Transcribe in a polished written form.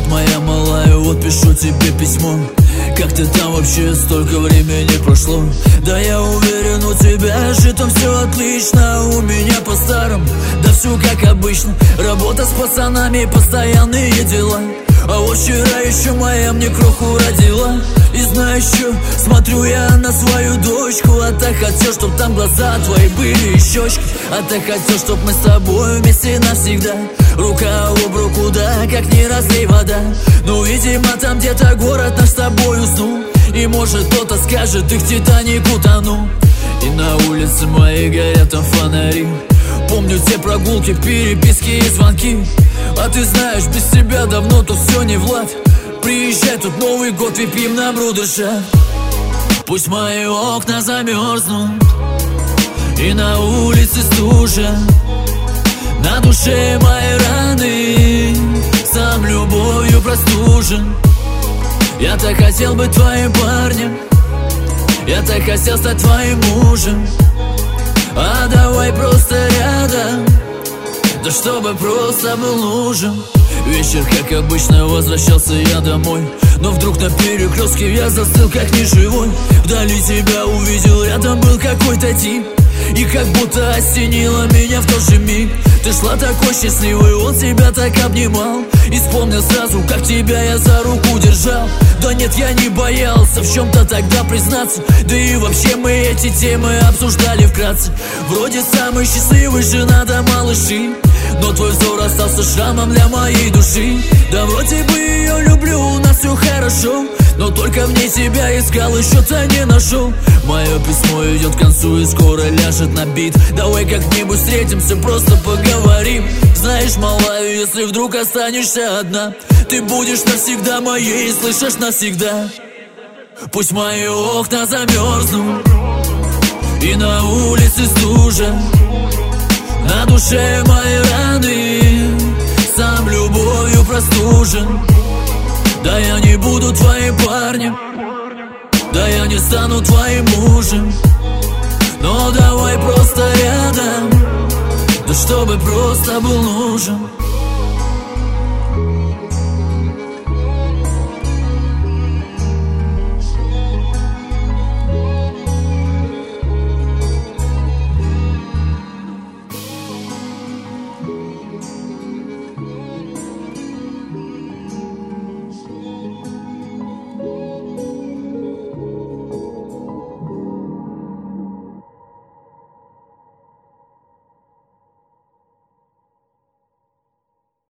моя малая, вот пишу тебе письмо. Как ты там вообще, столько времени прошло? Да я уверен, у тебя же там все отлично, у меня по-старому, да все как обычно. Работа с пацанами, постоянные дела. А вот вчера еще моя мне кроху родила. И знаешь что, смотрю я на свою дочку, а так хотел, чтоб там глаза твои были и щечки. А так хотел, чтоб мы с тобой вместе навсегда, рука об руку, да, как не разлей вода. Ну, видимо, там где-то город наш с тобой уснул, и может кто-то скажет, ты в Титаник утонул. И на улице моей горят там фонари. Помню те прогулки, переписки и звонки. А ты знаешь, без тебя давно тут все не влад. Приезжай, тут Новый год, выпьем на брудершафт. Пусть мои окна замерзнут и на улице стужа, на душе мои раны, сам любовью простужен. Я так хотел быть твоим парнем, я так хотел стать твоим мужем. А давай просто рядом, да чтобы просто был нужен. Вечер, как обычно, возвращался я домой, но вдруг на перекрестке я застыл как неживой. Вдали тебя увидел, рядом был какой-то тип, и как будто осенило меня в тот же миг. Ты шла такой счастливой, он тебя так обнимал, и вспомнил сразу, как тебя я за руку держал. Да нет, я не боялся в чем-то тогда признаться, да и вообще мы эти темы обсуждали вкратце. Вроде самый счастливый, жена да малыши, но твой взор остался шрамом для моей души. Да вроде бы ее люблю, у нас все хорошо, но только в ней тебя искал, еще-то не нашел. Мое письмо идет к концу и скоро ляжет на бит. Давай как-нибудь встретимся, просто поговорим. Знаешь, малая, если вдруг останешься одна, ты будешь навсегда моей, слышишь, навсегда. Пусть мои окна замерзнут и на улице стужа, на душе мои раны, сам любовью простужен. Да я не буду твоим парнем, да я не стану твоим мужем, но давай просто рядом, да чтобы просто был нужен.